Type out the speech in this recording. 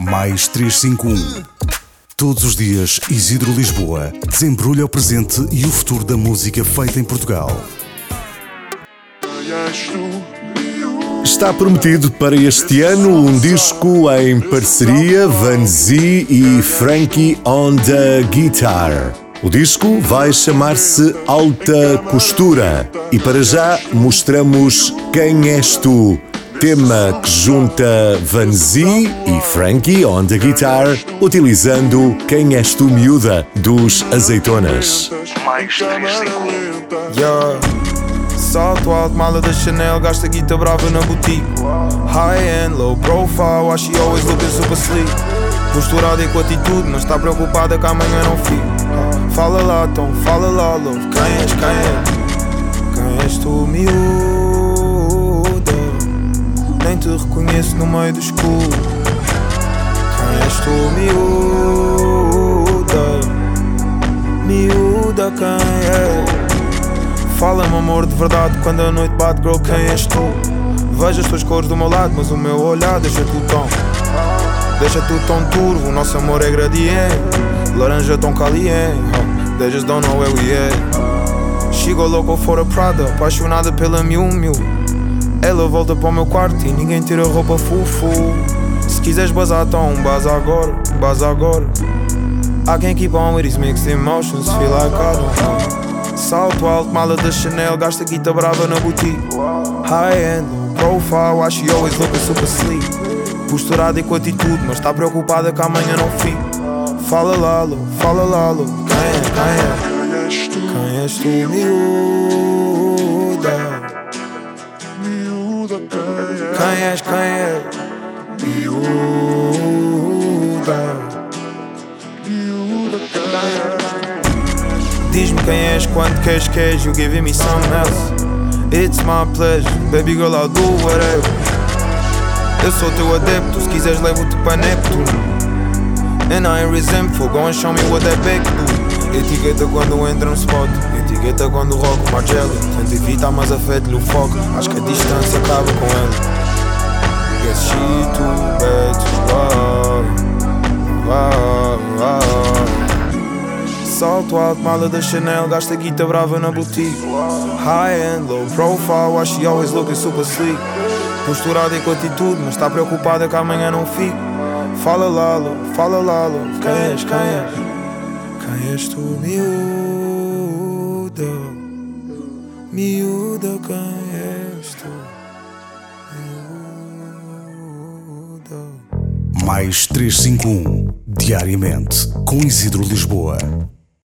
Mais 351. Todos os dias, Isidro Lisboa desembrulha o presente e o futuro da música feita em Portugal. Está prometido para este ano um disco em parceria Vanzi e Frankie on the Guitar. O disco vai chamar-se Alta Costura e para já mostramos Quem És Tu, tema que junta Vanzi e Frankie on the Guitar, utilizando Quem És Tu Miúda, dos Azeitonas. Mais 351. Yeah. Salto alto, mala da Chanel, gasta guita brava na boutique. High end, low profile, why she always looking super sleek. Posturada e com atitude, mas está preocupada que amanhã não fique. Fala lá, então, fala lá, love. Quem és, quem és? Quem és tu, miúda? Nem te reconheço no meio do escuro. Quem és tu, miúda? Miúda, quem é? Fala-me amor de verdade quando a noite bate, girl, quem és tu? Vejo as tuas cores do meu lado, mas o meu olhar deixa tudo tão. Deixa tudo tão turvo, o nosso amor é gradiente. Laranja tão caliente, they just don't know where we at. She go local for a Prada, apaixonada pela Miu Miu. Ela volta para o meu quarto e ninguém tira roupa fufu. Se quiseres bazar, então baza agora, baza agora. I can't keep on with these mixed emotions, feel like I don't know. Salto alto, mala da Chanel, gasta guita brava na boutique. High end, profile, why she always looking super sleek. Posturada e com atitude, mas está preocupada que amanhã não fique. Fala lá, Lalo, quem és, quem és? Quem és tu, miúda? Quem és, quem és? Miúda. Diz-me quem és, quando queres, you giving me something else. It's my pleasure, baby girl, I'll do whatever. Eu sou teu adepto, se quiseres levo-te para Neptuno. And I ain't resentful, go and show me what that back do. Etiqueta quando entra no spot, etiqueta quando rock o Marcello. Tenta evitar, mas afeta-lhe o foco, acho que a distância acaba com ela. Guess she too bad to love. Salto alto, mala da Chanel, gasta guita brava na boutique. High end, low profile, why she always looking super sleek. Posturada e com atitude, mas está preocupada que amanhã não fique. Fala lá, love, quem és, quem és? Quem és tu, miúda? Miúda, quem és tu? Miúda. Mais 351, diariamente, com Isidro Lisboa.